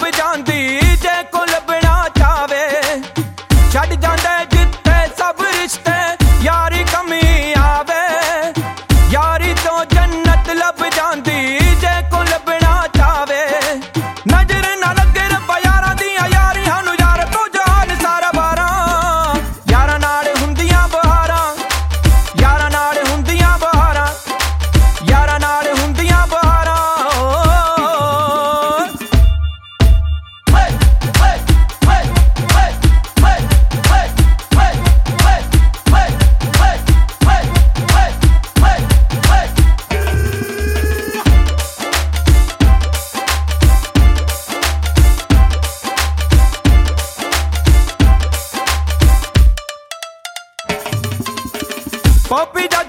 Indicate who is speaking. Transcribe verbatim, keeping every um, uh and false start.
Speaker 1: ਜਾਂਦੀ ਜੇ ਕੋ ਲੱਭਣਾ ਚਾਵੇ। ਛੱਡ ਜਾਂਦੇ ਜਿੱਥੇ ਸਭ ਰਿਸ਼ਤੇ यारी कमी आवे। यारी तो जन्नत लब जांदी जे को लभना चावे। नजर ना लगे रब्बा यारां दियां यारी हानू यार तो जहान सारा बारा। यारां नाल हुंदियां बहारां यारां नाल हुंदियां बहारां यारां नाल हुंदियां बहारां। पॉपी